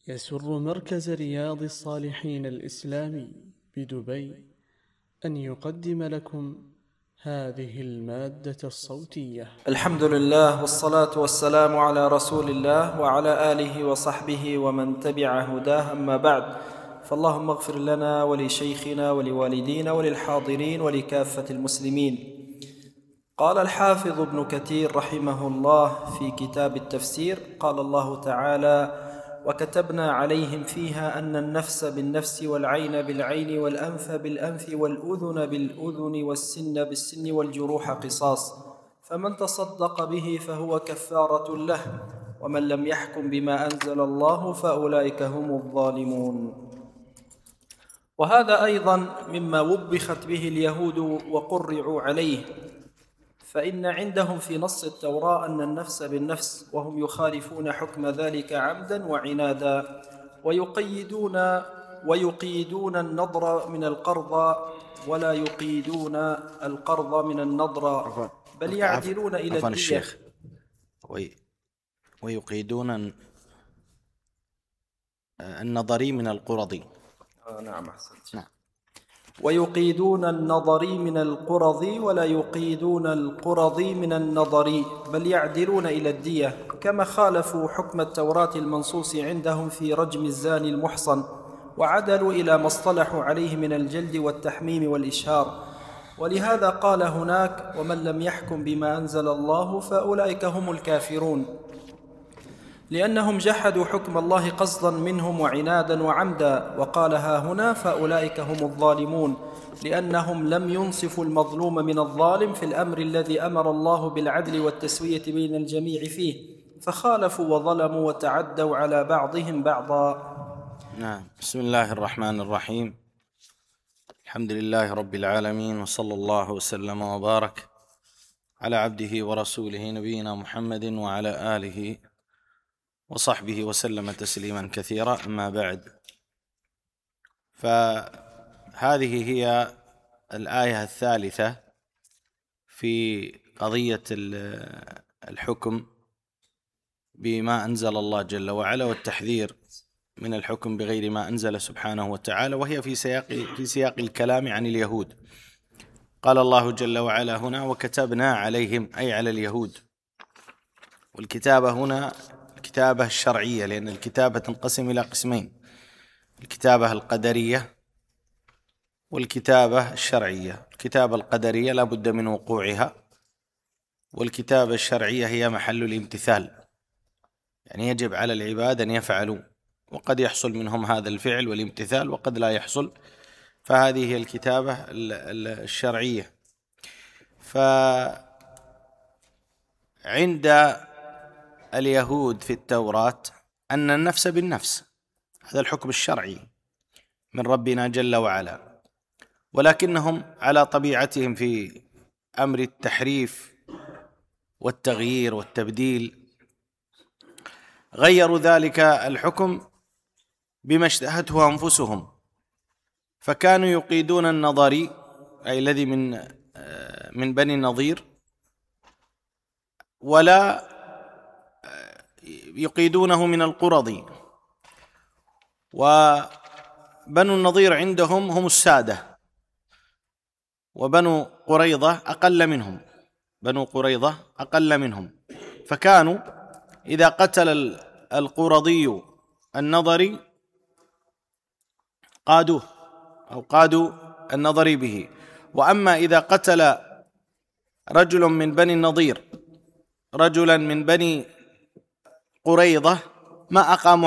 يسر مركز رياض الصالحين الإسلامي بدبي أن يقدم لكم هذه المادة الصوتية. الحمد لله والصلاة والسلام على رسول الله وعلى آله وصحبه ومن تبع هداه، أما بعد، فاللهم اغفر لنا ولشيخنا ولوالدينا وللحاضرين ولكافة المسلمين. قال الحافظ ابن كثير رحمه الله في كتاب التفسير: قال الله تعالى: وكتبنا عليهم فيها أن النفس بالنفس والعين بالعين والأنف بالأنف والأذن بالأذن والسن بالسن والجروح قصاص، فمن تصدق به فهو كفارة له، ومن لم يحكم بما أنزل الله فأولئك هم الظالمون. وهذا أيضا مما وبخت به اليهود وقرعوا عليه، فإن عندهم في نص التوراة أن النفس بالنفس، وهم يخالفون حكم ذلك عمدا وعنادا، ويقيدون النظر من القرض ولا يقيدون القرض من النظر، بل يعدلون إلى الدية. الشيخ ويقيدون النظري من القرضي. نعم، أحسنت. نعم. ويقيدون النظري من القرض ولا يقيدون القرض من النظري، بل يعدلون إلى الدية، كما خالفوا حكم التوراة المنصوص عندهم في رجم الزاني المحصن، وعدلوا إلى ما اصطلحوا عليه من الجلد والتحميم والإشهار. ولهذا قال هناك: ومن لم يحكم بما أنزل الله فأولئك هم الكافرون، لأنهم جحدوا حكم الله قصدا منهم وعنادا وعمدا. وقال ها هنا: فأولئك هم الظالمون، لأنهم لم ينصفوا المظلوم من الظالم في الأمر الذي أمر الله بالعدل والتسوية بين الجميع فيه، فخالفوا وظلموا وتعدوا على بعضهم بعضا. نعم. بسم الله الرحمن الرحيم. الحمد لله رب العالمين، وصلى الله وسلم وبارك على عبده ورسوله نبينا محمد وعلى آله وصحبه وسلم تسليما كثيرا، أما بعد، فهذه هي الآية الثالثة في قضية الحكم بما أنزل الله جل وعلا والتحذير من الحكم بغير ما أنزل سبحانه وتعالى، وهي في سياق الكلام عن اليهود. قال الله جل وعلا هنا: وكتبنا عليهم، أي على اليهود. والكتابة هنا الكتابة الشرعية، لأن الكتابة تنقسم إلى قسمين: الكتابة القدرية والكتابة الشرعية. الكتابة القدرية لا بد من وقوعها، والكتابة الشرعية هي محل الامتثال، يعني يجب على العباد أن يفعلوا، وقد يحصل منهم هذا الفعل والامتثال وقد لا يحصل، فهذه هي الكتابة الشرعية. فعند اليهود في التوراة أن النفس بالنفس، هذا الحكم الشرعي من ربنا جل وعلا، ولكنهم على طبيعتهم في أمر التحريف والتغيير والتبديل غيروا ذلك الحكم بما اشتهته أنفسهم، فكانوا يقيدون النظري، أي الذي من بني النضير، ولا يقيدونه من القرضي. وبنو النضير عندهم هم السادة، وبنو قريظة أقل منهم، فكانوا إذا قتل القرضي النظري قادوه أو قادوا النظري به. وأما إذا قتل رجل من بني النضير رجلا من بني قريظة ما أقاموا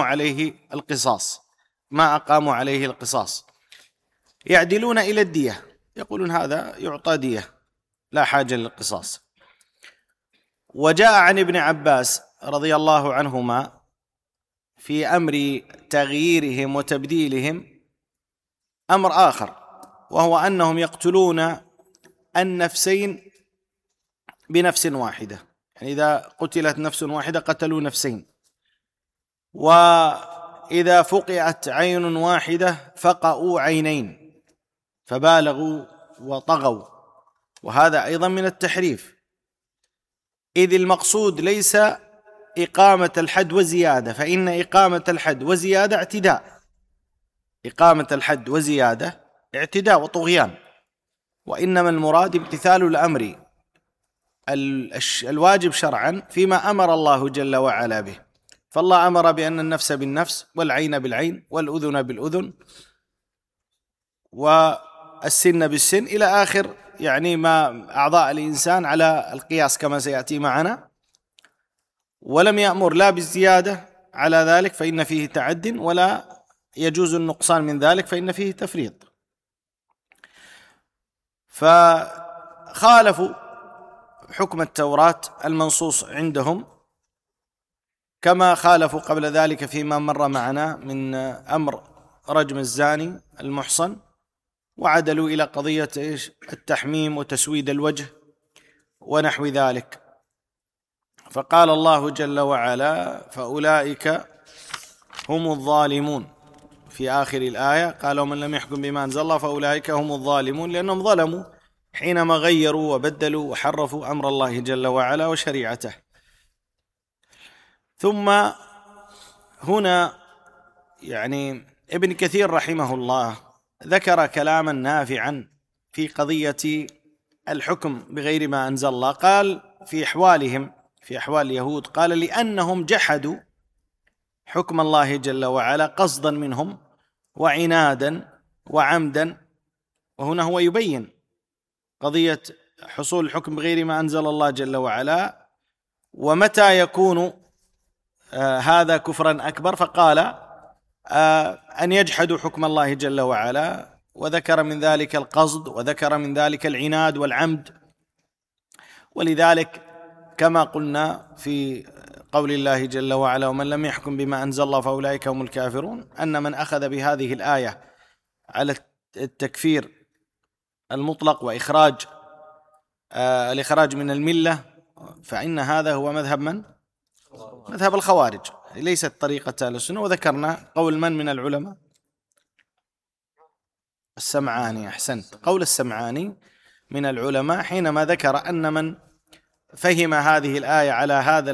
عليه القصاص، يعدلون إلى الدية، يقولون هذا يعطى دية، لا حاجة للقصاص. وجاء عن ابن عباس رضي الله عنهما في أمر تغييرهم وتبديلهم أمر آخر، وهو أنهم يقتلون النفسين بنفس واحدة، يعني إذا قتلت نفس واحدة قتلوا نفسين، وإذا فقعت عين واحدة فقعوا عينين، فبالغوا وطغوا. وهذا أيضا من التحريف، إذ المقصود ليس إقامة الحد وزيادة، فإن إقامة الحد وزيادة اعتداء، إقامة الحد وزيادة اعتداء وطغيان، وإنما المراد امتثال الأمر الواجب شرعا فيما أمر الله جل وعلا به. فالله أمر بأن النفس بالنفس والعين بالعين والأذن بالأذن والسن بالسن إلى آخر، يعني ما أعضاء الإنسان على القياس كما سيأتي معنا، ولم يأمر لا بالزيادة على ذلك فإن فيه تعد، ولا يجوز النقصان من ذلك فإن فيه تفريط. فخالفوا حكم التوراة المنصوص عندهم، كما خالفوا قبل ذلك فيما مر معنا من أمر رجم الزاني المحصن، وعدلوا إلى قضية التحميم وتسويد الوجه ونحو ذلك. فقال الله جل وعلا: فأولئك هم الظالمون. في آخر الآية قال: ومن لم يحكم بما أنزل الله فأولئك هم الظالمون، لأنهم ظلموا حينما غيروا وبدلوا وحرفوا أمر الله جل وعلا وشريعته. ثم هنا يعني ابن كثير رحمه الله ذكر كلاما نافعا في قضية الحكم بغير ما أنزل الله. قال في أحوالهم، في أحوال اليهود، قال: لأنهم جحدوا حكم الله جل وعلا قصدا منهم وعنادا وعمدا. وهنا هو يبين قضية حصول الحكم بغير ما أنزل الله جل وعلا، ومتى يكون هذا كفرا أكبر. فقال أن يجحدوا حكم الله جل وعلا، وذكر من ذلك القصد، وذكر من ذلك العناد والعمد. ولذلك كما قلنا في قول الله جل وعلا: ومن لم يحكم بما أنزل الله فأولئك هم الكافرون، أن من أخذ بهذه الآية على التكفير المطلق وإخراج الإخراج من الملة، فإن هذا هو مذهب من؟ مذهب الخوارج، ليست طريقة أهل السنة. وذكرنا قول من العلماء؟ السمعاني. أحسنت، قول السمعاني من العلماء حينما ذكر أن من فهم هذه الآية على هذا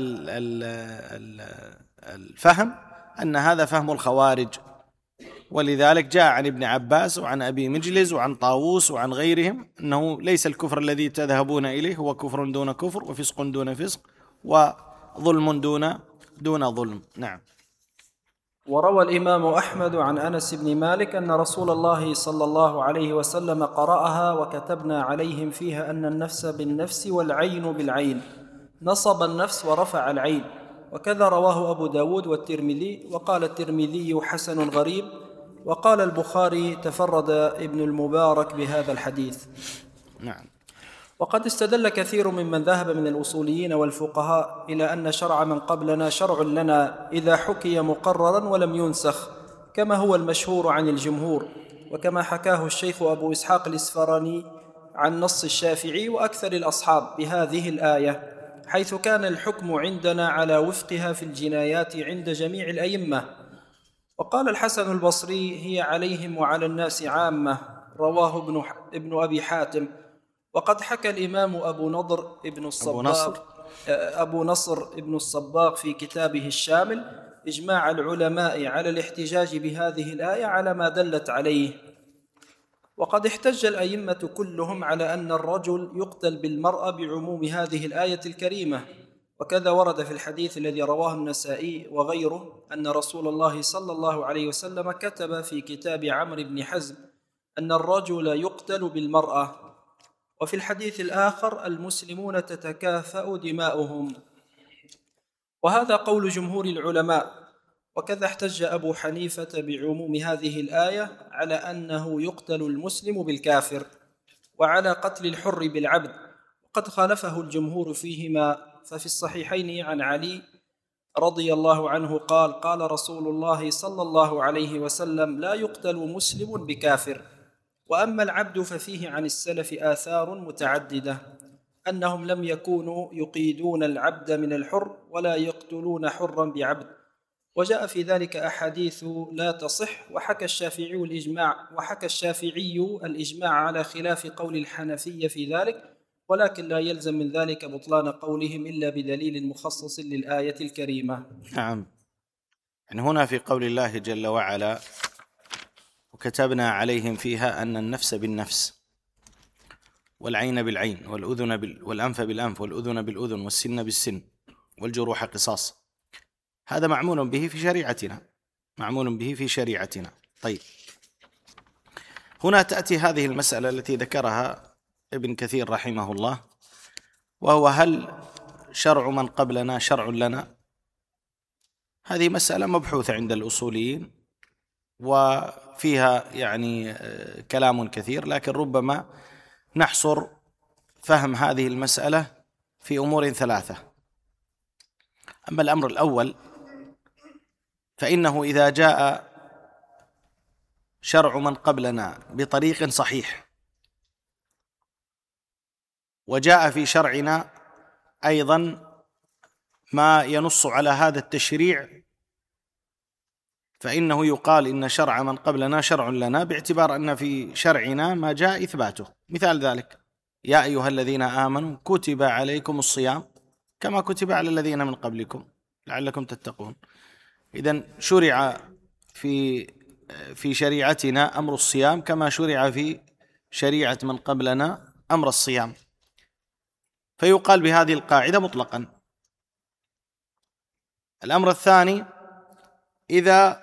الفهم أن هذا فهم الخوارج. ولذلك جاء عن ابن عباس وعن أبي مجلس وعن طاووس وعن غيرهم أنه ليس الكفر الذي تذهبون إليه هو كفر دون كفر، وفسق دون فسق، وظلم دون ظلم. نعم. وروى الإمام أحمد عن أنس بن مالك أن رسول الله صلى الله عليه وسلم قرأها: وكتبنا عليهم فيها أن النفس بالنفس والعين بالعين، نصب النفس ورفع العين. وكذا رواه أبو داود والترمذي، وقال الترمذي: حسن غريب. وقال البخاري: تفرد ابن المبارك بهذا الحديث. نعم. وقد استدل كثير ممن ذهب من الأصوليين والفقهاء إلى أن شرع من قبلنا شرع لنا إذا حكي مقررا ولم ينسخ، كما هو المشهور عن الجمهور، وكما حكاه الشيخ أبو إسحاق الإسفراني عن نص الشافعي وأكثر الأصحاب بهذه الآية، حيث كان الحكم عندنا على وفقها في الجنايات عند جميع الأئمة. وقال الحسن البصري: هي عليهم وعلى الناس عامة. رواه ابن أبي حاتم. وقد حكى الإمام أبو نصر ابن الصباغ في كتابه الشامل إجماع العلماء على الاحتجاج بهذه الآية على ما دلت عليه. وقد احتج الأئمة كلهم على أن الرجل يقتل بالمرأة بعموم هذه الآية الكريمة. وكذا ورد في الحديث الذي رواه النسائي وغيره أن رسول الله صلى الله عليه وسلم كتب في كتاب عمرو بن حزم أن الرجل يقتل بالمرأة. وفي الحديث الآخر: المسلمون تتكافأ دماؤهم. وهذا قول جمهور العلماء. وكذا احتج أبو حنيفة بعموم هذه الآية على أنه يقتل المسلم بالكافر، وعلى قتل الحر بالعبد، وقد خالفه الجمهور فيهما. ففي الصحيحين عن علي رضي الله عنه قال: قال رسول الله صلى الله عليه وسلم: لا يقتل مسلم بكافر. وأما العبد ففيه عن السلف آثار متعددة أنهم لم يكونوا يقيدون العبد من الحر ولا يقتلون حرا بعبد، وجاء في ذلك أحاديث لا تصح. وحكى الشافعي الإجماع على خلاف قول الحنفية في ذلك، ولكن لا يلزم من ذلك بطلان قولهم إلا بدليل مخصص للآية الكريمة. نعم. يعني هنا في قول الله جل وعلا: وكتبنا عليهم فيها أن النفس بالنفس والعين بالعين والأنف بالأنف والأذن بالأذن والسن بالسن والجروح قصاص. هذا معمول به في شريعتنا. طيب، هنا تأتي هذه المسألة التي ذكرها ابن كثير رحمه الله، وهو: هل شرع من قبلنا شرع لنا؟ هذه مسألة مبحوثة عند الأصوليين، وفيها يعني كلام كثير، لكن ربما نحصر فهم هذه المسألة في أمور ثلاثة. أما الأمر الأول، فإنه إذا جاء شرع من قبلنا بطريق صحيح، وجاء في شرعنا أيضا ما ينص على هذا التشريع، فإنه يقال إن شرع من قبلنا شرع لنا، باعتبار أن في شرعنا ما جاء إثباته. مثال ذلك: يا أيها الذين آمنوا كتب عليكم الصيام كما كتب على الذين من قبلكم لعلكم تتقون. إذن شرع في شريعتنا أمر الصيام كما شرع في شريعة من قبلنا أمر الصيام، فيقال بهذه القاعدة مطلقا. الأمر الثاني: إذا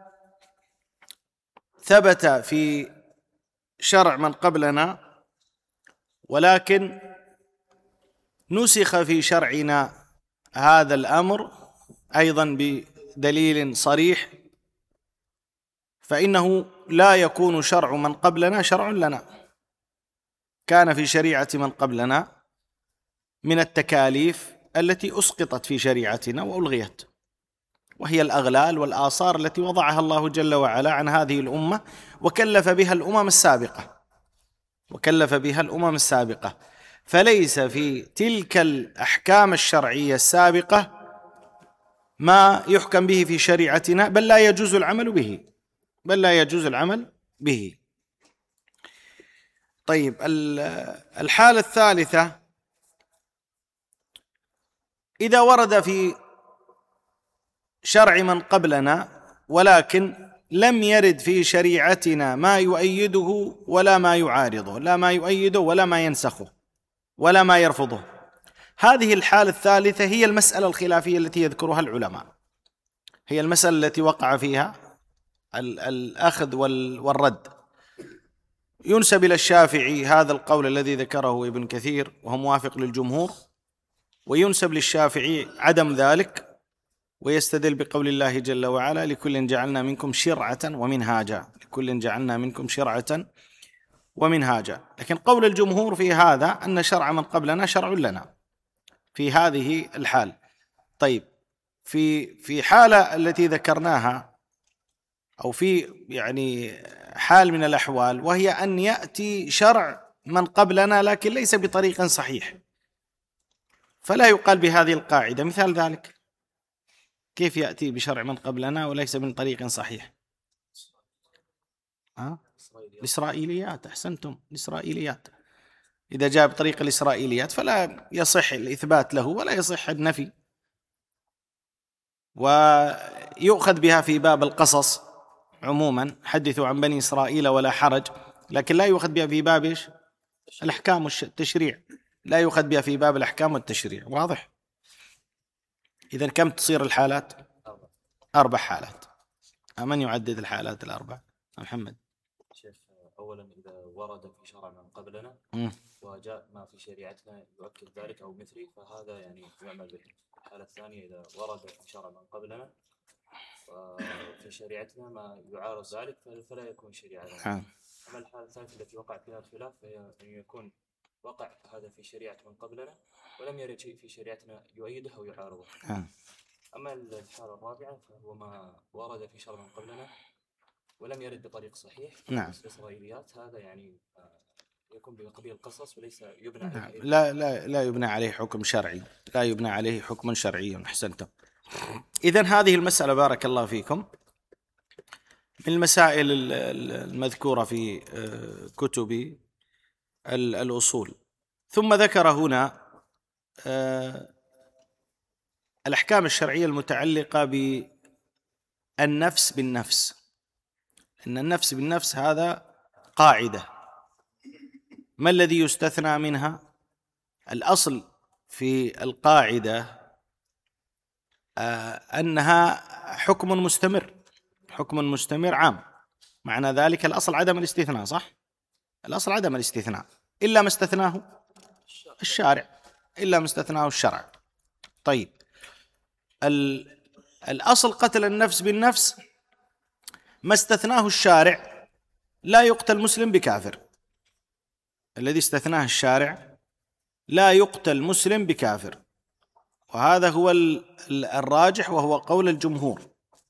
ثبت في شرع من قبلنا ولكن نسخ في شرعنا هذا الأمر أيضا بدليل صريح، فإنه لا يكون شرع من قبلنا شرع لنا. كان في شريعة من قبلنا من التكاليف التي أسقطت في شريعتنا وألغيت، وهي الأغلال والآثار التي وضعها الله جل وعلا عن هذه الأمة، وكلف بها الأمم السابقة. فليس في تلك الأحكام الشرعية السابقة ما يحكم به في شريعتنا، بل لا يجوز العمل به. طيب، الحالة الثالثة: إذا ورد في شرع من قبلنا ولكن لم يرد في شريعتنا ما يؤيده ولا ما يعارضه، لا ما يؤيده ولا ما ينسخه ولا ما يرفضه. هذه الحالة الثالثة هي المسألة الخلافية التي يذكرها العلماء، هي المسألة التي وقع فيها الأخذ والرد. ينسب إلى الشافعي هذا القول الذي ذكره ابن كثير وهو موافق للجمهور، وينسب للشافعي عدم ذلك، ويستدل بقول الله جل وعلا: لكل جعلنا منكم شرعة ومنهاجا. لكن قول الجمهور في هذا أن شرع من قبلنا شرع لنا في هذه الحال. طيب، في حالة التي ذكرناها، أو في يعني حال من الأحوال، وهي أن يأتي شرع من قبلنا لكن ليس بطريق صحيح، فلا يقال بهذه القاعدة. مثال ذلك: كيف يأتي بشرع من قبلنا وليس من طريق صحيح؟ الإسرائيليات. أحسنتم، الإسرائيليات. إذا جاء بطريق الإسرائيليات فلا يصح الإثبات له ولا يصح النفي، ويؤخذ بها في باب القصص عموما: حدثوا عن بني إسرائيل ولا حرج، لكن لا يؤخذ بها في باب الأحكام والتشريع، لا يؤخذ بها في باب الأحكام والتشريع. واضح؟ إذن كم تصير الحالات؟ 4 حالات. من يعدد الحالات الأربع؟ محمد. شيخ، أولا إذا ورد في شرع من قبلنا وجاء ما في شريعتنا يؤكد ذلك أو مثله، فهذا يعني يعمل به. الحالة الثانية: إذا ورد في شرع من قبلنا وفي شريعتنا ما يعارض ذلك فلا يكون شريعة. أما الحالة الثالثة التي وقع فيها الخلاف فهي أن يكون وقع هذا في شريعة من قبلنا ولم يرد شيء في شريعتنا يؤيده أو يعارضه. أما الحالة الرابعة فهو ما ورد في شرع من قبلنا ولم يرد بطريق صحيح. نعم. الإسرائيليات هذا يعني يكون بقبيل القصص وليس يبنى عليه. لا يبنى عليه حكم شرعي، لا يبنى عليه حكم شرعي. أحسنتم. إذن هذه المسألة بارك الله فيكم من المسائل المذكورة في كتب الأصول. ثم ذكر هنا الأحكام الشرعية المتعلقة بالنفس بالنفس. إن النفس بالنفس هذا قاعدة. ما الذي يستثنى منها؟ الأصل في القاعدة أنها حكم مستمر، حكم مستمر عام. معنى ذلك الأصل عدم الاستثناء، صح؟ الأصل عدم الاستثناء إلا ما استثناه الشارع، إلا ما استثناه الشرع. طيب، الأصل قتل النفس بالنفس ما استثناه الشارع، لا يقتل مسلم بكافر. الذي استثناه الشارع لا يقتل مسلم بكافر، وهذا هو الراجح وهو قول الجمهور،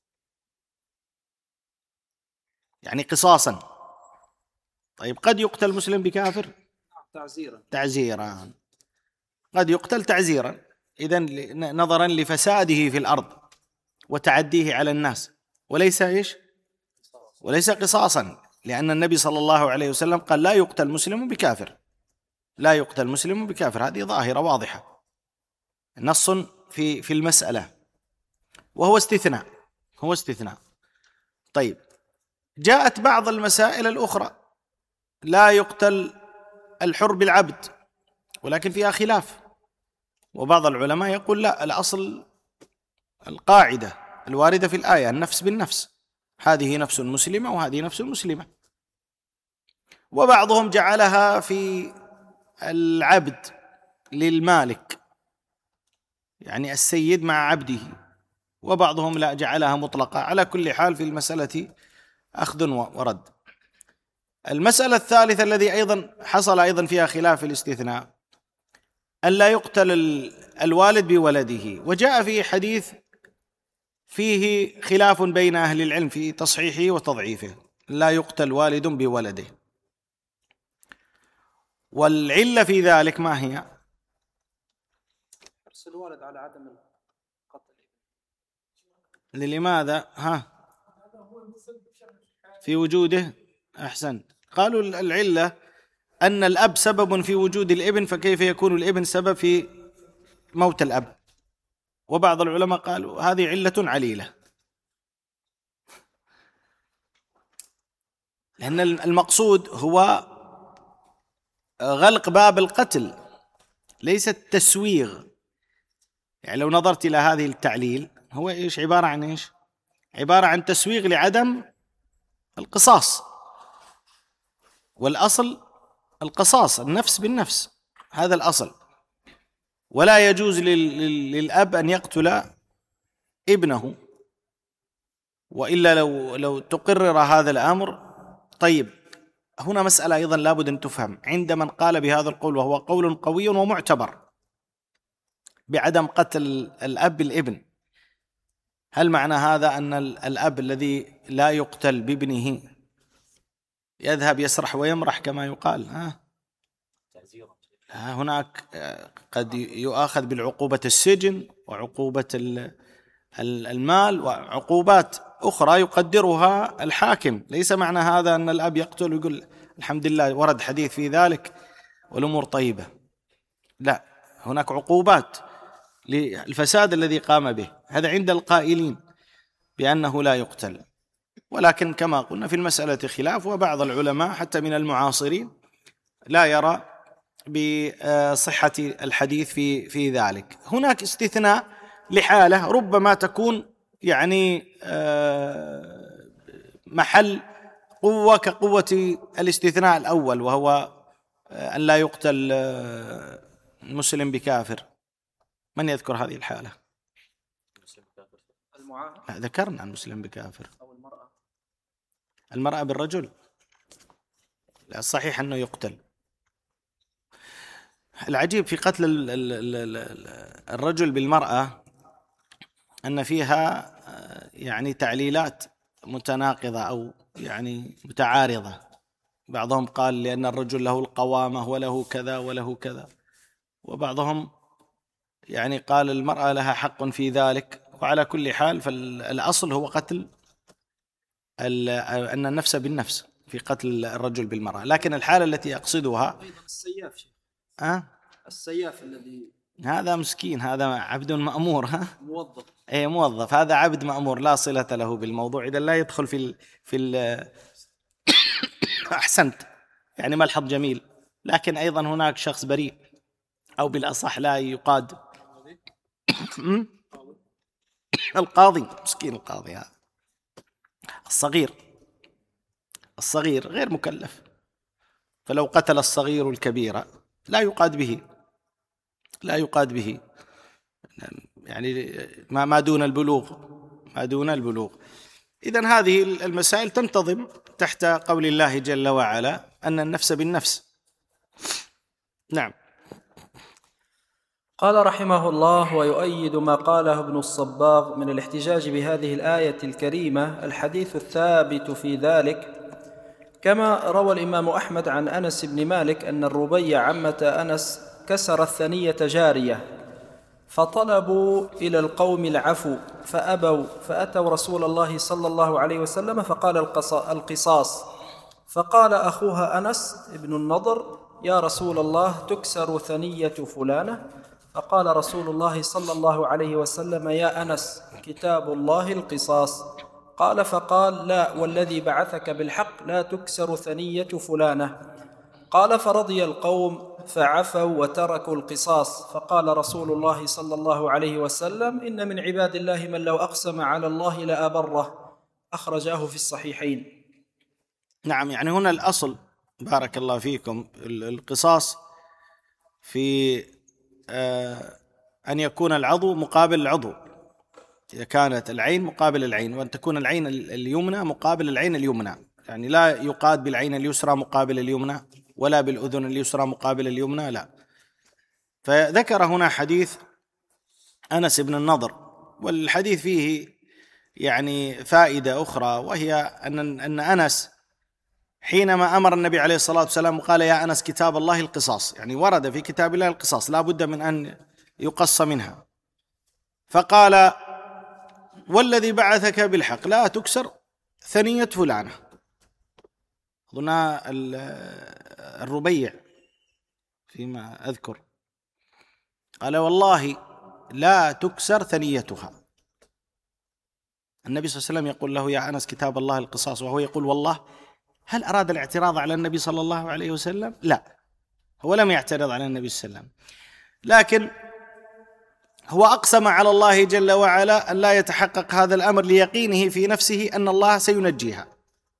يعني قصاصا. طيب، قد يقتل مسلم بكافر تعزيرا، قد يقتل تعزيرا، إذن نظرا لفساده في الأرض وتعديه على الناس، وليس إيش؟ وليس قصاصا، لأن النبي صلى الله عليه وسلم قال لا يقتل مسلم بكافر، لا يقتل مسلم بكافر. هذه ظاهرة واضحة، نص في المسألة، وهو استثناء، هو استثناء. طيب، جاءت بعض المسائل الأخرى، لا يقتل الحر بالعبد، ولكن فيها خلاف، وبعض العلماء يقول لا، الأصل القاعدة الواردة في الآية النفس بالنفس، هذه نفس مسلمة وهذه نفس مسلمة. وبعضهم جعلها في العبد للمالك، يعني السيد مع عبده، وبعضهم لا، جعلها مطلقة. على كل حال في المسألة أخذ ورد. المسألة الثالثة الذي أيضا حصل أيضا فيها خلاف الاستثناء، أن لا يقتل الوالد بولده، وجاء في حديث فيه خلاف بين أهل العلم في تصحيحه وتضعيفه، لا يقتل والد بولده. والعلة في ذلك ما هي؟ حرص الوالد على عدم القتل. لماذا؟ في وجوده، أحسنت. قالوا العلة أن الأب سبب في وجود الابن، فكيف يكون الابن سبب في موت الأب؟ وبعض العلماء قالوا هذه علة عليلة، لأن المقصود هو غلق باب القتل، ليس التسويغ. يعني لو نظرت إلى هذه التعليل، هو إيش؟ عبارة عن إيش؟ عبارة عن تسويغ لعدم القصاص، والأصل القصاص، النفس بالنفس، هذا الأصل. ولا يجوز للأب أن يقتل ابنه، وإلا لو تقرر هذا الأمر. طيب، هنا مسألة أيضا لابد أن تفهم عند من قال بهذا القول، وهو قول قوي ومعتبر، بعدم قتل الأب الابن. هل معنى هذا أن الأب الذي لا يقتل بابنه يذهب يسرح ويمرح كما يقال؟ هناك قد يؤاخذ بالعقوبة السجن، وعقوبة المال، وعقوبات أخرى يقدرها الحاكم. ليس معنى هذا أن الأب يقتل ويقول الحمد لله ورد حديث في ذلك والأمور طيبة، لا، هناك عقوبات للفساد الذي قام به. هذا عند القائلين بأنه لا يقتل، ولكن كما قلنا في المسألة خلاف، وبعض العلماء حتى من المعاصرين لا يرى بصحة الحديث في ذلك. هناك استثناء لحالة ربما تكون يعني محل قوة كقوة الاستثناء الأول، وهو أن لا يقتل مسلم بكافر. من يذكر هذه الحالة؟ ذكرنا المسلم بكافر أو المرأة بالرجل، لا، الصحيح أنه يقتل. العجيب في قتل الرجل بالمرأة أن فيها يعني تعليلات متناقضة أو يعني متعارضة. بعضهم قال لأن الرجل له القوامة وله كذا وله كذا، وبعضهم يعني قال المرأة لها حق في ذلك. وعلى كل حال فالأصل هو قتل أن النفس بالنفس في قتل الرجل بالمرأة. لكن الحالة التي أقصدها أيضا السياف السياف الذي هذا مسكين، هذا عبد مأمور. ها، موظف. ايه موظف، هذا عبد مأمور لا صلة له بالموضوع، إذا لا يدخل أحسنت، يعني ملحظ جميل. لكن أيضا هناك شخص بريء، أو بالأصح لا يقاد. القاضي، مسكين القاضي هذا الصغير غير مكلف، فلو قتل الصغير الكبير لا يقاد به، يعني ما دون البلوغ. إذن هذه المسائل تنتظم تحت قول الله جل وعلا أن النفس بالنفس. نعم. قال رحمه الله: ويؤيد ما قاله ابن الصباغ من الاحتجاج بهذه الآية الكريمة الحديث الثابت في ذلك، كما روى الإمام أحمد عن أنس بن مالك أن الربيع عمة أنس كسرت ثنية جارية، فطلبوا إلى القوم العفو فأبوا، فأتوا رسول الله صلى الله عليه وسلم فقال القصاص، فقال أخوها أنس بن النضر: يا رسول الله تكسر ثنية فلانة؟ فقال رسول الله صلى الله عليه وسلم: يا أنس كتاب الله القصاص. قال: فقال: لا والذي بعثك بالحق لا تكسر ثنية فلانة. قال: فرضي القوم فعفوا وتركوا القصاص. فقال رسول الله صلى الله عليه وسلم: إن من عباد الله من لو أقسم على الله لأبره. أخرجاه في الصحيحين. نعم، يعني هنا الأصل بارك الله فيكم القصاص في أن يكون العضو مقابل العضو، إذا كانت العين مقابل العين، وأن تكون العين اليمنى مقابل العين اليمنى، يعني لا يقاد بالعين اليسرى مقابل اليمنى ولا بالأذن اليسرى مقابل اليمنى، لا. فذكر هنا حديث أنس بن النضر، والحديث فيه يعني فائدة أخرى، وهي أن أنس حينما أمر النبي عليه الصلاة والسلام وقال: يا أنس كتاب الله القصاص، يعني ورد في كتاب الله القصاص لا بد من أن يقص منها، فقال: والذي بعثك بالحق لا تكسر ثنية فلانة. أظن الربيع فيما أذكر قال: والله لا تكسر ثنيتها. النبي صلى الله عليه وسلم يقول له: يا أنس كتاب الله القصاص، وهو يقول والله. هل أراد الاعتراض على النبي صلى الله عليه وسلم؟ لا، هو لم يعترض على النبي صلى الله عليه وسلم، لكن هو أقسم على الله جل وعلا أن لا يتحقق هذا الأمر ليقينه في نفسه أن الله سينجيها،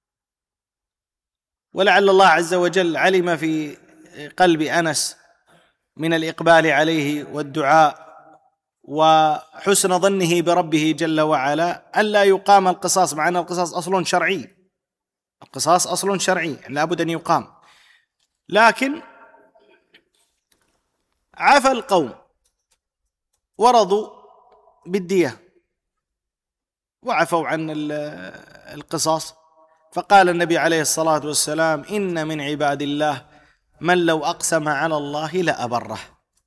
ولعل الله عز وجل علم في قلب أنس من الإقبال عليه والدعاء وحسن ظنه بربه جل وعلا أن لا يقام القصاص، مع أن القصاص أصل شرعي، القصاص أصل شرعي لا بد أن يقام، لكن عفى القوم ورضوا بالدية وعفوا عن القصاص. فقال النبي عليه الصلاة والسلام: إن من عباد الله من لو أقسم على الله لأبره.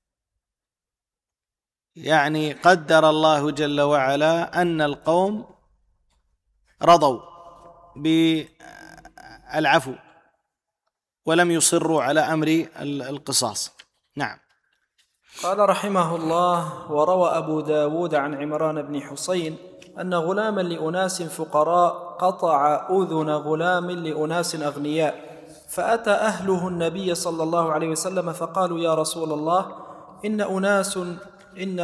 يعني قدر الله جل وعلا أن القوم رضوا بالعفو ولم يصروا على أمر القصاص. نعم. قال رحمه الله: وروى أبو داود عن عمران بن حسين أن غلاما لأناس فقراء قطع أذن غلام لأناس أغنياء، فأتى أهله النبي صلى الله عليه وسلم فقالوا: يا رسول الله، إن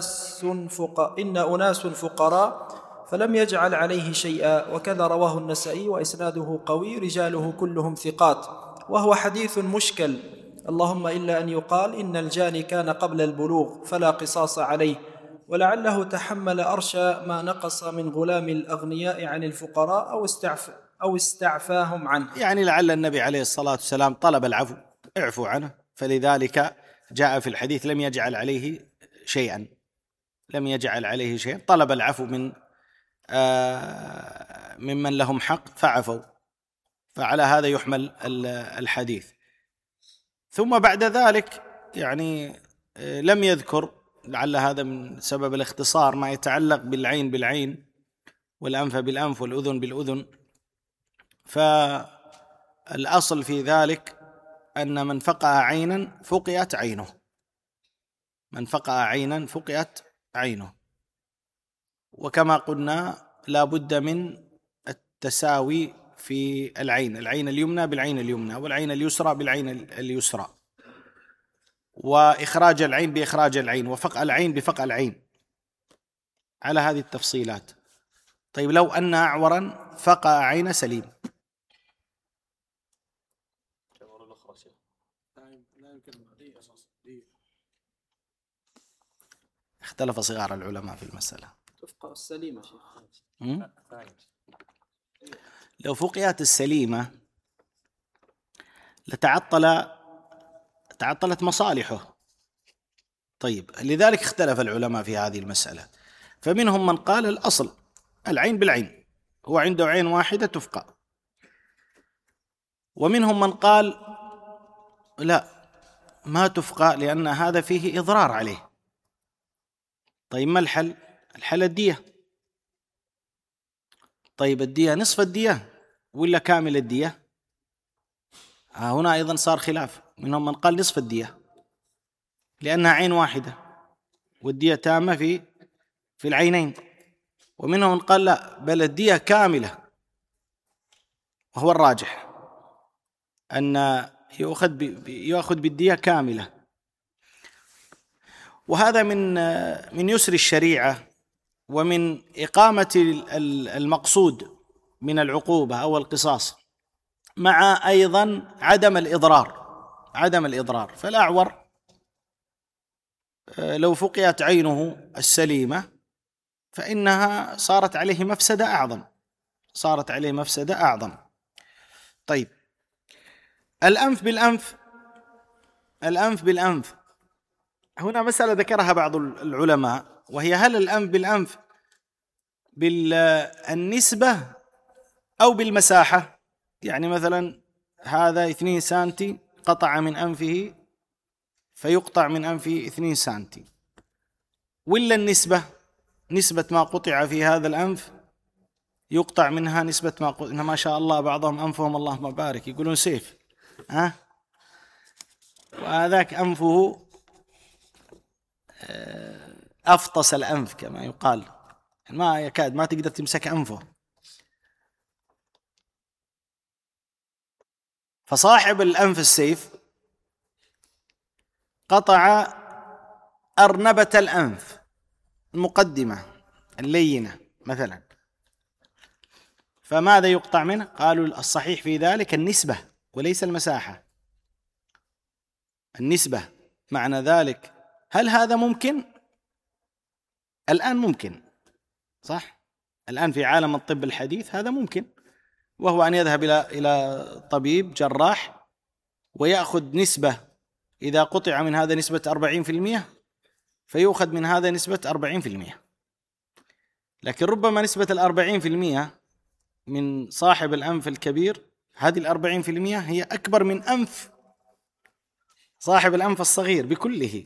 أناس فقراء فلم يجعل عليه شيئا. وكذا رواه النسائي وإسناده قوي، رجاله كلهم ثقات، وهو حديث مشكل، اللهم إلا أن يقال إن الجاني كان قبل البلوغ فلا قصاص عليه، ولعله تحمل أرشى ما نقص من غلام الأغنياء عن الفقراء أو استعفاهم عنه. يعني لعل النبي عليه الصلاة والسلام طلب العفو، اعفوا عنه، فلذلك جاء في الحديث لم يجعل عليه شيئا، طلب العفو ممن لهم حق فعفوا، فعلى هذا يحمل الحديث. ثم بعد ذلك يعني لم يذكر، لعل هذا من سبب الاختصار، ما يتعلق بالعين بالعين والأنف بالأنف والأذن بالأذن. فالأصل في ذلك أن من فقع عينا فقئت عينه، من فقأ عينا فقئت عينه. وكما قلنا لا بد من التساوي في العين اليمنى بالعين اليمنى، والعين اليسرى بالعين اليسرى، وإخراج العين بإخراج العين، وفقأ العين بفقأ العين، على هذه التفصيلات. طيب لو أن أعورا فقأ عين سليم، اختلف صغار العلماء في المسألة. تفقأ السليمة شيخ. لو فقئت السليمة تعطلت مصالحه. طيب لذلك اختلف العلماء في هذه المسألة، فمنهم من قال الأصل العين بالعين، هو عنده عين واحدة تفقأ، ومنهم من قال لا ما تفقأ لأن هذا فيه إضرار عليه. طيب ما الحل؟ الحل الدية. طيب الدية نصف الدية ولا كامل الدية؟ هنا أيضا صار خلاف، منهم من قال نصف الدية لأنها عين واحدة والدية تامة في العينين، ومنهم من قال لا بل الدية كاملة، وهو الراجح أن يأخذ بالدية كاملة. وهذا من يسر الشريعة ومن إقامة المقصود من العقوبة أو القصاص، مع أيضا عدم الإضرار. فالأعور لو فقئت عينه السليمة فإنها صارت عليه مفسدة أعظم. طيب الأنف بالأنف هنا مسألة ذكرها بعض العلماء، وهي هل الأنف بالأنف بالنسبة أو بالمساحة؟ يعني مثلا هذا 2 سنتي قطع من أنفه فيقطع من أنفه 2 سنتي، ولا نسبة ما قطع في هذا الأنف يقطع منها نسبة ما قطع. ما شاء الله بعضهم أنفهم اللهم بارك يقولون سيف، وهذاك أنفه أفطس الأنف كما يقال، ما يكاد ما تقدر تمسك أنفه. فصاحب الأنف السيف قطع أرنبة الأنف المقدمة اللينة مثلا، فماذا يقطع منه؟ قالوا الصحيح في ذلك النسبة وليس المساحة. النسبة معنى ذلك هل هذا ممكن؟ الآن ممكن، صح؟ الآن في عالم الطب الحديث هذا ممكن، وهو أن يذهب إلى طبيب جراح ويأخذ نسبة، إذا قطع من هذا نسبة 40% فيؤخذ من هذا نسبة 40%. لكن ربما نسبة 40% من صاحب الأنف الكبير، هذه 40% هي أكبر من أنف صاحب الأنف الصغير بكله.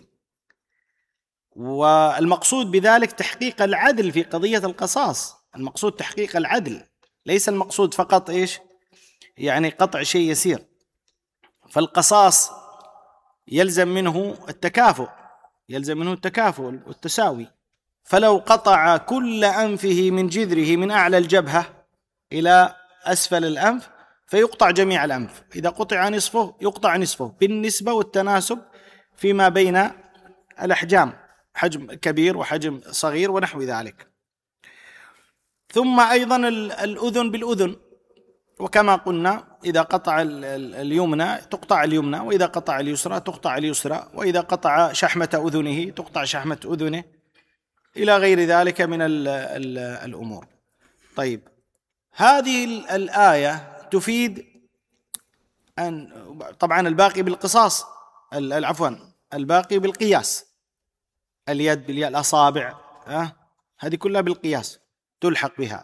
والمقصود بذلك تحقيق العدل في قضية القصاص، المقصود تحقيق العدل، ليس المقصود فقط إيش؟ يعني قطع شيء يسير. فالقصاص يلزم منه التكافؤ والتساوي. فلو قطع كل أنفه من جذره من أعلى الجبهة إلى أسفل الأنف فيقطع جميع الأنف، إذا قطع نصفه يقطع نصفه بالنسبة والتناسب فيما بين الأحجام، حجم كبير وحجم صغير ونحو ذلك. ثم أيضا الأذن بالأذن، وكما قلنا إذا قطع اليمنى تقطع اليمنى، وإذا قطع اليسرى تقطع اليسرى، وإذا قطع شحمة أذنه تقطع شحمة أذنه، إلى غير ذلك من الأمور. طيب هذه الآية تفيد أن طبعا الباقي بالقصاص، الباقي بالقياس، اليد باليد، الأصابع هذه كلها بالقياس تلحق بها.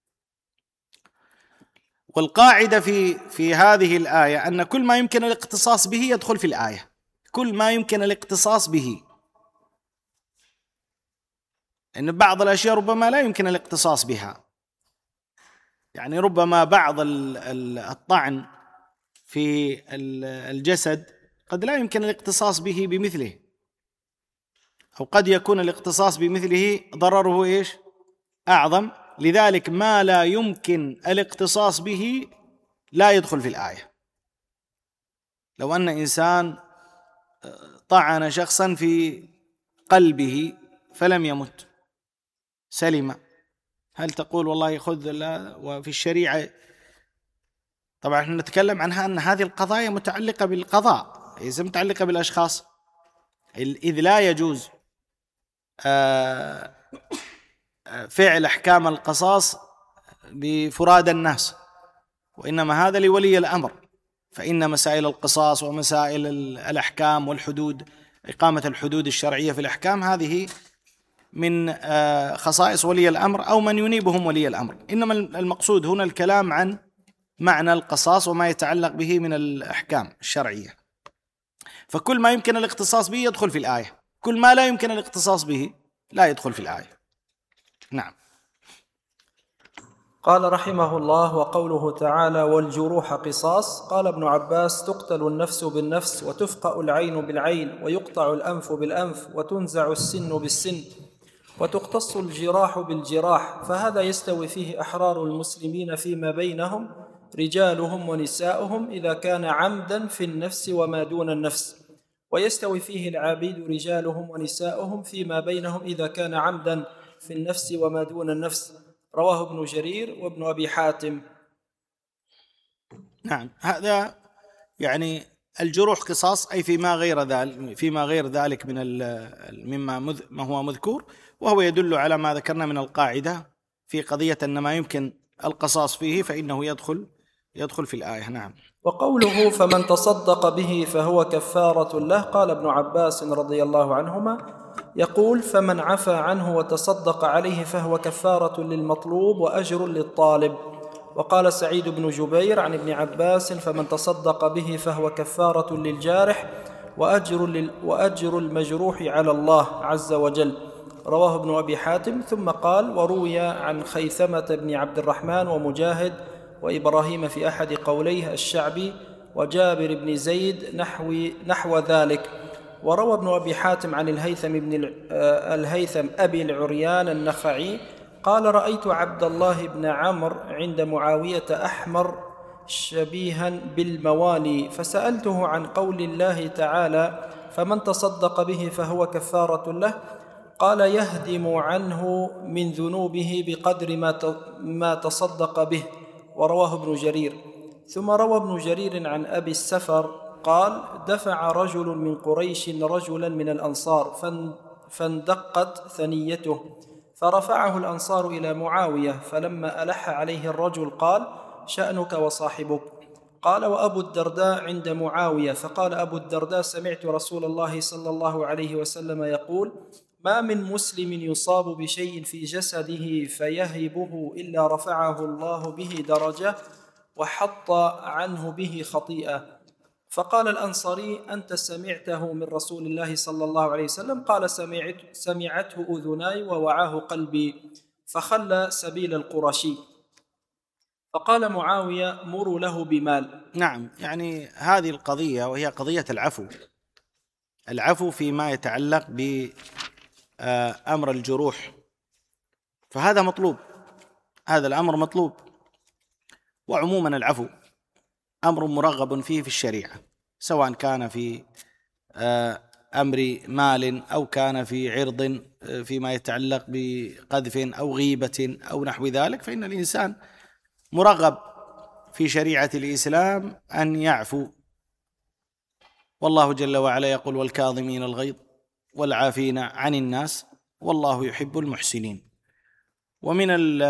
والقاعدة في هذه الآية أن كل ما يمكن الاقتصاص به يدخل في الآية، كل ما يمكن الاقتصاص به، إن بعض الأشياء ربما لا يمكن الاقتصاص بها، يعني ربما بعض الطعن في الجسد قد لا يمكن الاقتصاص به بمثله، أو قد يكون الاقتصاص بمثله ضرره إيش؟ أعظم. لذلك ما لا يمكن الاقتصاص به لا يدخل في الآية. لو أن إنسان طعن شخصا في قلبه فلم يمت سلم، هل تقول والله خذ؟ لا. وفي الشريعة طبعا نحن نتكلم عنها أن هذه القضايا متعلقة بالقضاء، ليس متعلقة بالأشخاص، إذ لا يجوز فعل أحكام القصاص بفراد الناس، وإنما هذا لولي الأمر. فإن مسائل القصاص ومسائل الأحكام والحدود، إقامة الحدود الشرعية في الأحكام، هذه من خصائص ولي الأمر أو من ينيبهم ولي الأمر. إنما المقصود هنا الكلام عن معنى القصاص وما يتعلق به من الأحكام الشرعية. فكل ما يمكن الاختصاص به يدخل في الآية، كل ما لا يمكن الاختصاص به لا يدخل في الآية. نعم. قال رحمه الله: وقوله تعالى: والجروح قصاص. قال ابن عباس: تقتل النفس بالنفس، وتفقأ العين بالعين، ويقطع الأنف بالأنف، وتنزع السن بالسن، وتقتص الجراح بالجراح. فهذا يستوي فيه أحرار المسلمين فيما بينهم رجالهم ونساؤهم إذا كان عمدا في النفس وما دون النفس، ويستوي فيه العبيد رجالهم ونساؤهم فيما بينهم إذا كان عمدا في النفس وما دون النفس. رواه ابن جرير وابن أبي حاتم. نعم. هذا يعني الجروح قصاص، أي فيما غير ذلك من ما هو مذكور، وهو يدل على ما ذكرنا من القاعدة في قضية أن ما يمكن القصاص فيه فإنه يدخل في الآية. نعم. وقوله: فمن تصدق به فهو كفارة له. قال ابن عباس رضي الله عنهما يقول: فمن عفى عنه وتصدق عليه فهو كفارة للمطلوب وأجر للطالب. وقال سعيد بن جبير عن ابن عباس: فمن تصدق به فهو كفارة للجارح وأجر المجروح على الله عز وجل. رواه ابن أبي حاتم. ثم قال: وروي عن خيثمة بن عبد الرحمن ومجاهد وإبراهيم في أحد قوليه الشعبي وجابر بن زيد نحو ذلك. وروى ابن أبي حاتم عن الهيثم أبي العريان النخعي قال: رأيت عبد الله بن عمرو عند معاوية أحمر شبيها بالموالي، فسألته عن قول الله تعالى: فمن تصدق به فهو كفارة له. قال: يهدم عنه من ذنوبه بقدر ما تصدق به. ورواه ابن جرير. ثم روى ابن جرير عن أبي السفر قال: دفع رجل من قريش رجلا من الأنصار فاندقت ثنيته، فرفعه الأنصار إلى معاوية، فلما ألح عليه الرجل قال: شأنك وصاحبك؟ قال: وأبو الدرداء عند معاوية. فقال أبو الدرداء: سمعت رسول الله صلى الله عليه وسلم يقول: ما من مسلم يصاب بشيء في جسده فيهبه إلا رفعه الله به درجة وحط عنه به خطيئة. فقال الأنصاري: أنت سمعته من رسول الله صلى الله عليه وسلم؟ قال: سمعته أذناي ووعاه قلبي. فخلى سبيل القرشي. فقال معاوية: مروا له بمال. نعم. يعني هذه القضية وهي قضية العفو فيما يتعلق بأمر الجروح، فهذا مطلوب، هذا الأمر مطلوب. وعموما العفو أمر مرغب فيه في الشريعة، سواء كان في أمر مال أو كان في عرض، فيما يتعلق بقذف أو غيبة أو نحو ذلك، فإن الإنسان مرغب في شريعة الإسلام أن يعفو. والله جل وعلا يقول: والكاظمين الغيظ والعافين عن الناس والله يحب المحسنين. ومن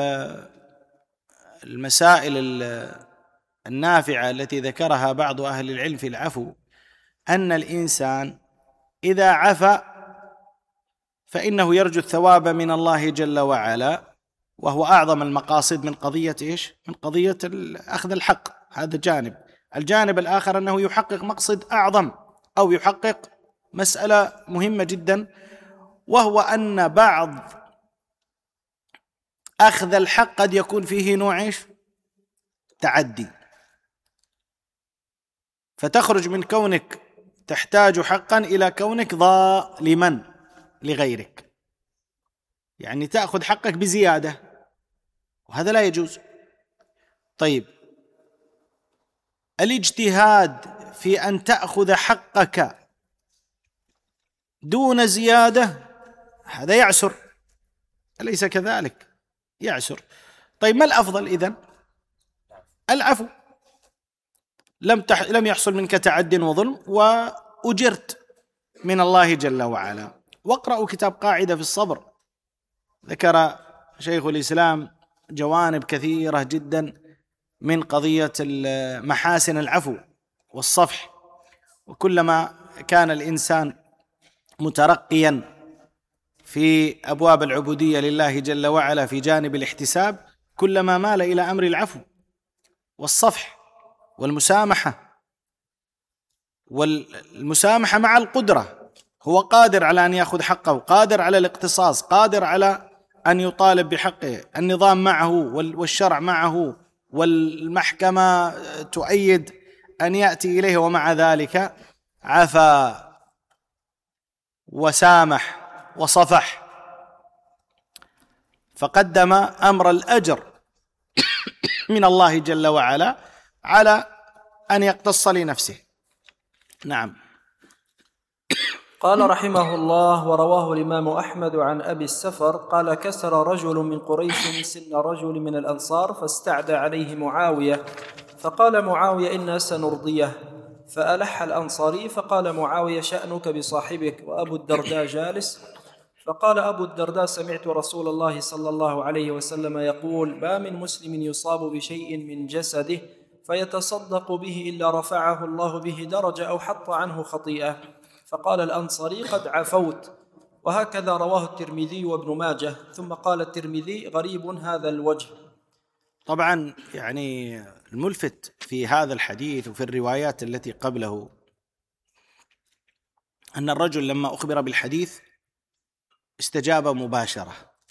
المسائل النافعة التي ذكرها بعض أهل العلم في العفو أن الإنسان إذا عفا فإنه يرجو الثواب من الله جل وعلا، وهو أعظم المقاصد من قضية من قضية أخذ الحق. هذا جانب. الجانب الآخر أنه يحقق مقصد أعظم أو يحقق مسألة مهمة جدا، وهو أن بعض أخذ الحق قد يكون فيه نوع تعدي، فتخرج من كونك تحتاج حقا إلى كونك ظالما لغيرك، يعني تأخذ حقك بزيادة، وهذا لا يجوز. طيب، الاجتهاد في أن تأخذ حقك دون زيادة هذا يعسر، أليس كذلك؟ يعسر. طيب، ما الأفضل إذن؟ العفو. لم يحصل منك تعد وظلم وأجرت من الله جل وعلا. واقرأوا كتاب قاعدة في الصبر، ذكر شيخ الإسلام جوانب كثيرة جدا من قضية محاسن العفو والصفح. وكلما كان الإنسان مترقيا في أبواب العبودية لله جل وعلا في جانب الاحتساب، كلما مال إلى أمر العفو والصفح والمسامحة. والمسامحة مع القدرة، هو قادر على أن يأخذ حقه، قادر على الاقتصاص، قادر على أن يطالب بحقه، النظام معه والشرع معه والمحكمة تؤيد أن يأتي إليه، ومع ذلك عفا وسامح وصفح، فقدم أمر الأجر من الله جل وعلا على أن يقتص لنفسه. نعم. قال رحمه الله: ورواه الإمام أحمد عن أبي السفر قال: كسر رجل من قريش سن رجل من الأنصار فاستعدى عليه معاوية، فقال معاوية: إنا سنرضيه. فألح الأنصاري، فقال معاوية: شأنك بصاحبك. وأبو الدرداء جالس، فقال أبو الدرداء: سمعت رسول الله صلى الله عليه وسلم يقول: ما من مسلم يصاب بشيء من جسده فيتصدق به إلا رفعه الله به درجة أو حط عنه خطيئة. فقال الأنصاري: قد عفوت. وهكذا رواه الترمذي وابن ماجه. ثم قال الترمذي: غريب هذا الوجه. طبعا يعني الملفت في هذا الحديث وفي الروايات التي قبله أن الرجل لما أخبر بالحديث استجاب مباشرة،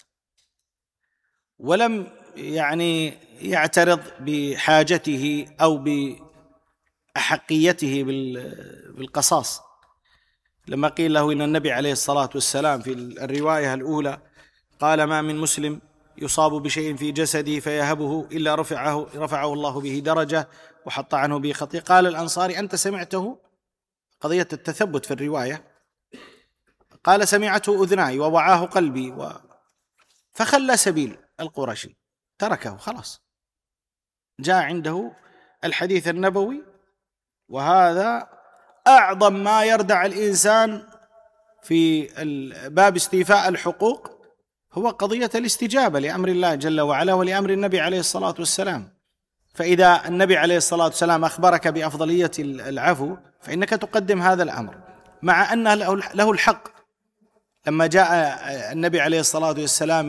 ولم يعني يعترض بحاجته أو بأحقيته بالقصاص. لما قيل له إن النبي عليه الصلاة والسلام في الرواية الأولى قال: ما من مسلم يصاب بشيء في جسده فيهبه إلا رفعه الله به درجة وحط عنه به خطيئة، قال الأنصاري: أنت سمعته؟ قضية التثبت في الرواية. قال: سمعته أذناي ووعاه قلبي فخلى سبيل القرشي، تركه خلاص، جاء عنده الحديث النبوي. وهذا أعظم ما يردع الإنسان في باب استيفاء الحقوق، هو قضية الاستجابة لأمر الله جل وعلا ولأمر النبي عليه الصلاة والسلام. فإذا النبي عليه الصلاة والسلام أخبرك بأفضلية العفو فإنك تقدم هذا الأمر، مع أنه له الحق. لما جاء النبي عليه الصلاة والسلام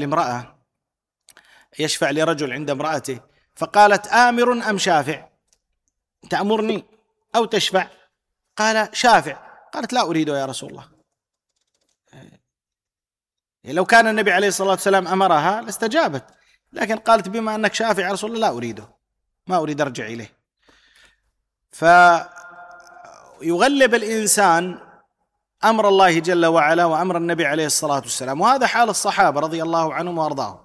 يشفع لرجل عند امرأته، فقالت: آمر أم شافع؟ تأمرني أو تشفع؟ قال: شافع. قالت: لا أريده يا رسول الله. لو كان النبي عليه الصلاة والسلام أمرها لاستجابت، لكن قالت: بما أنك شافع يا رسول الله لا أريده، ما أريد أرجع إليه. فيغلب الإنسان أمر الله جل وعلا وأمر النبي عليه الصلاة والسلام، وهذا حال الصحابة رضي الله عنهم وأرضاهم.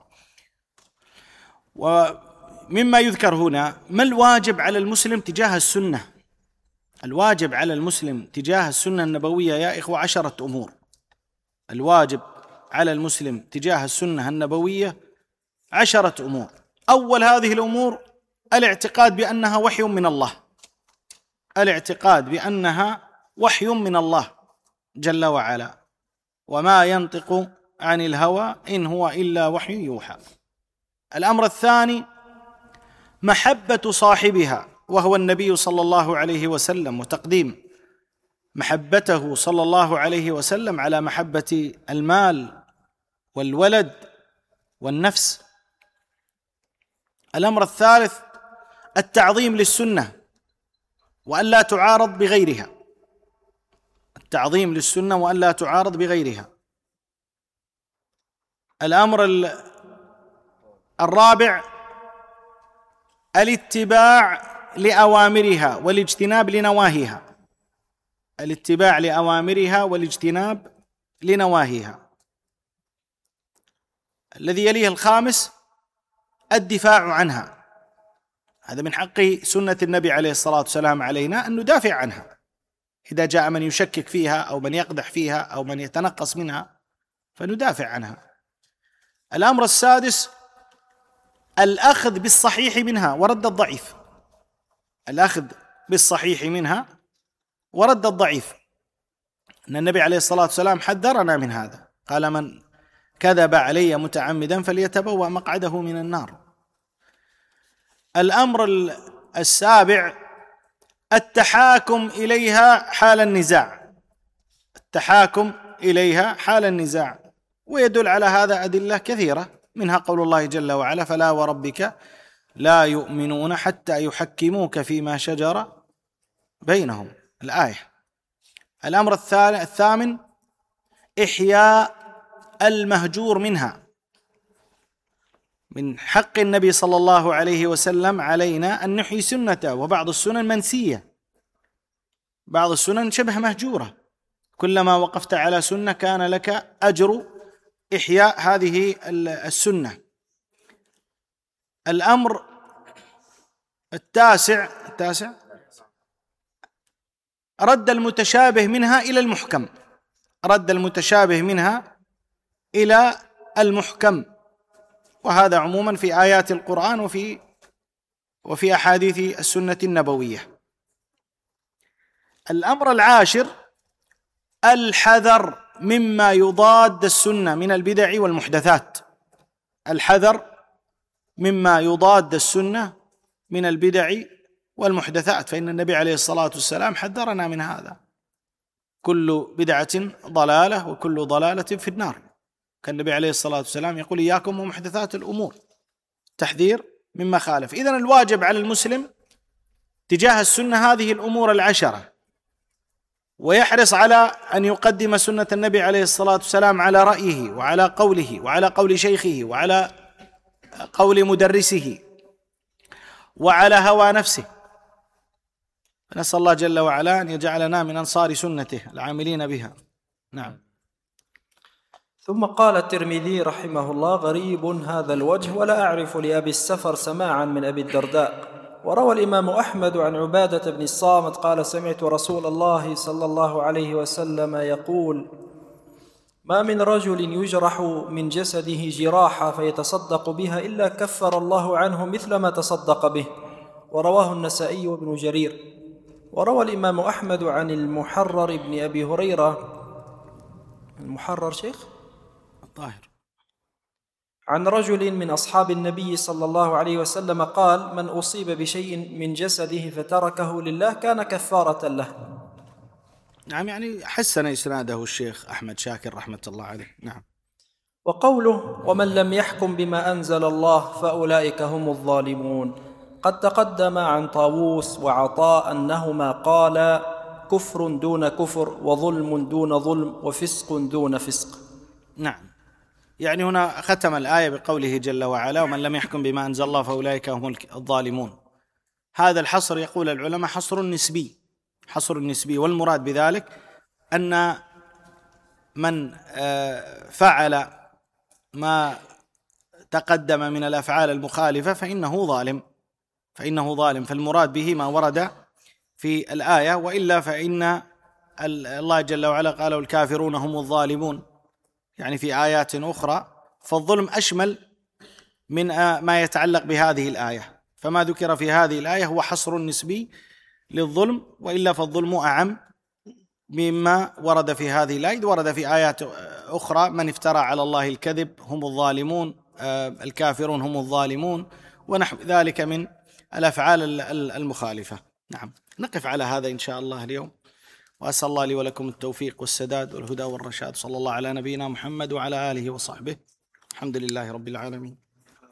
ومما يذكر هنا ما الواجب على المسلم تجاه السنة. الواجب على المسلم تجاه السنة النبوية يا إخوة 10 أمور. الواجب على المسلم تجاه السنة النبوية 10 أمور. أول هذه الأمور الاعتقاد بأنها وحي من الله، الاعتقاد بأنها وحي من الله جل وعلا، وما ينطق عن الهوى إن هو إلا وحي يوحى. الأمر الثاني محبة صاحبها وهو النبي صلى الله عليه وسلم، وتقديم محبته صلى الله عليه وسلم على محبة المال والولد والنفس. الأمر الثالث التعظيم للسنة وأن لا تعارض بغيرها، التعظيم للسنة وأن لا تعارض بغيرها. الأمر الرابع الاتباع لأوامرها والاجتناب لنواهيها، الاتباع لأوامرها والاجتناب لنواهيها. الذي يليه الخامس الدفاع عنها، هذا من حق سنة النبي عليه الصلاة والسلام علينا أن ندافع عنها. إذا جاء من يشكك فيها أو من يقدح فيها أو من يتنقص منها فندافع عنها. الأمر السادس الأخذ بالصحيح منها ورد الضعيف، الأخذ بالصحيح منها ورد الضعيف، أن النبي عليه الصلاة والسلام حذرنا من هذا، قال: من كذب علي متعمدا فليتبوأ مقعده من النار. الأمر السابع التحاكم إليها حال النزاع، التحاكم إليها حال النزاع، ويدل على هذا أدلة كثيرة، منها قول الله جل وعلا: فلا وربك لا يؤمنون حتى يحكموك فيما شجر بينهم، الآية. الأمر الثامن إحياء المهجور منها، من حق النبي صلى الله عليه وسلم علينا أن نحيي سنته، وبعض السنن منسية، بعض السنن شبه مهجورة، كلما وقفت على سنة كان لك أجر إحياء هذه السنة. الأمر التاسع رد المتشابه منها إلى المحكم، رد المتشابه منها إلى المحكم، وهذا عموما في آيات القرآن وفي أحاديث السنة النبوية. الأمر العاشر الحذر مما يضاد السنة من البدع والمحدثات، الحذر مما يضاد السنة من البدع والمحدثات، فإن النبي عليه الصلاة والسلام حذرنا من هذا: كل بدعة ضلالة وكل ضلالة في النار. كان النبي عليه الصلاة والسلام يقول: إياكم ومحدثات الأمور، تحذير مما خالف. إذن الواجب على المسلم تجاه السنة هذه الأمور العشرة، ويحرص على أن يقدم سنة النبي عليه الصلاة والسلام على رأيه وعلى قوله وعلى قول شيخه وعلى قول مدرسه وعلى هوى نفسه. نسأل الله جل وعلا أن يجعلنا من أنصار سنته العاملين بها. نعم. ثم قال الترمذي رحمه الله: غريب هذا الوجه، ولا أعرف لأبي السفر سماعا من أبي الدرداء. وروى الإمام أحمد عن عبادة بن الصامت قال: سمعت رسول الله صلى الله عليه وسلم يقول: ما من رجل يجرح من جسده جراحة فيتصدق بها إلا كفر الله عنه مثل ما تصدق به. ورواه النسائي وابن جرير. وروى الإمام أحمد عن المحرر بن أبي هريرة، المحرر شيخ الطاهر، عن رجل من أصحاب النبي صلى الله عليه وسلم قال: من أصيب بشيء من جسده فتركه لله كان كفارة له. نعم، يعني حسن إسناده الشيخ أحمد شاكر رحمة الله عليه. نعم. وقوله: ومن لم يحكم بما أنزل الله فأولئك هم الظالمون، قد تقدم عن طاووس وعطاء أنهما قالا: كفر دون كفر، وظلم دون ظلم، وفسق دون فسق. نعم، يعني هنا ختم الآية بقوله جل وعلا: ومن لم يحكم بما أنزل الله فأولئك هم الظالمون. هذا الحصر يقول العلماء حصر نسبي، حصر نسبي، والمراد بذلك أن من فعل ما تقدم من الأفعال المخالفة فإنه ظالم، فالمراد به ما ورد في الآية، وإلا فإن الله جل وعلا قال: والكافرون هم الظالمون، يعني في آيات أخرى، فالظلم أشمل من ما يتعلق بهذه الآية، فما ذكر في هذه الآية هو حصر نسبي للظلم، وإلا فالظلم أعم مما ورد في هذه الآية. ورد في آيات أخرى: من افترى على الله الكذب هم الظالمون، الكافرون هم الظالمون، ونحو ذلك من الأفعال المخالفة. نعم، نقف على هذا إن شاء الله اليوم، وأسأل الله لي ولكم التوفيق والسداد والهدى والرشاد. صلى الله على نبينا محمد وعلى آله وصحبه. الحمد لله رب العالمين.